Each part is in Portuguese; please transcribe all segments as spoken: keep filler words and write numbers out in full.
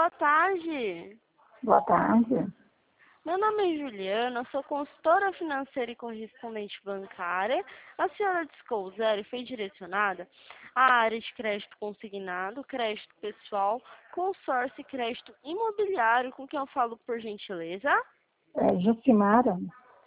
boa tarde. Boa tarde. Meu nome é Juliana, sou consultora financeira e correspondente bancária. A senhora Descouseri foi direcionada à área de crédito consignado, crédito pessoal, consórcio e crédito imobiliário, com quem eu falo por gentileza. É Jucimara?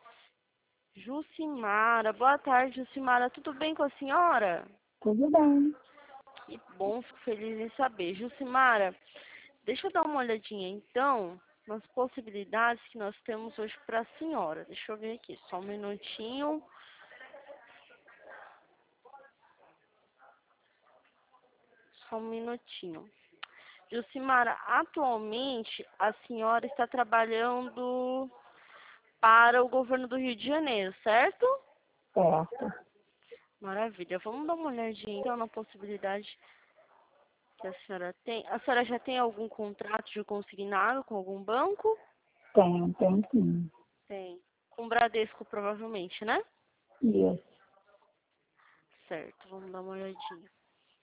Jucimara, boa tarde, Jucimara. Tudo bem com a senhora? Tudo bem. Que bom, fico feliz em saber. Jucimara, deixa eu dar uma olhadinha então nas possibilidades que nós temos hoje para a senhora. Deixa eu ver aqui, só um minutinho. Só um minutinho. Jucimara, atualmente a senhora está trabalhando para o governo do Rio de Janeiro, certo? Certo. Maravilha. Vamos dar uma olhadinha então na possibilidade que a senhora tem. A senhora já tem algum contrato de consignado com algum banco? Tem, tem sim. Tem. Com o Bradesco, provavelmente, né? Isso. Certo, vamos dar uma olhadinha.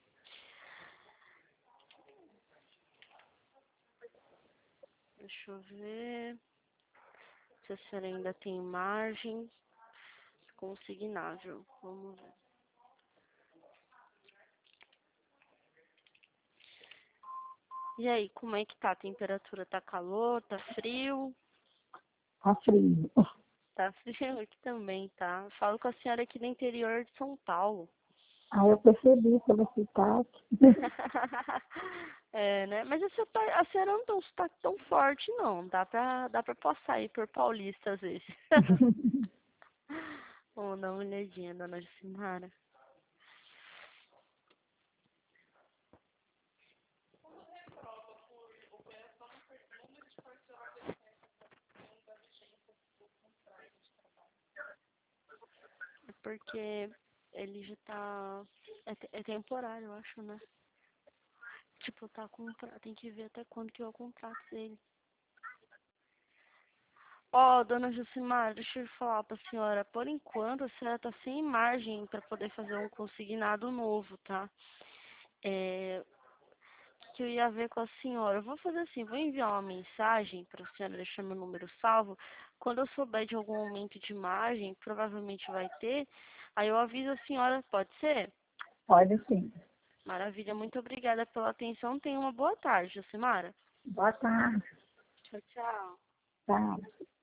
Deixa eu ver se a senhora ainda tem margem consignável. Vamos ver. E aí, como é que tá a temperatura? Tá calor? Tá frio? Tá frio. Tá frio aqui também, tá? Falo com a senhora aqui do interior de São Paulo. Ah, eu percebi pelo sotaque. É, né? Mas a senhora, a senhora não tem um sotaque tão forte, não. Dá pra, dá pra passar aí por paulista, às vezes. Vamos dar uma olhadinha, dona Jucimara. É porque ele já tá... É, te- é temporário, eu acho, né? Tipo, tá com... Tem que ver até quando que é o contrato dele. Ó, dona Jucimara, deixa eu falar pra senhora. Por enquanto, a senhora tá sem margem pra poder fazer um consignado novo, tá? É... O que eu ia ver com a senhora? Eu vou fazer assim, vou enviar uma mensagem pra senhora deixar meu número salvo. Quando eu souber de algum aumento de margem, provavelmente vai ter, aí eu aviso a senhora, pode ser? Pode sim. Maravilha, muito obrigada pela atenção. Tenha uma boa tarde, Jucimara. Boa tarde. Tchau, tchau. Tá.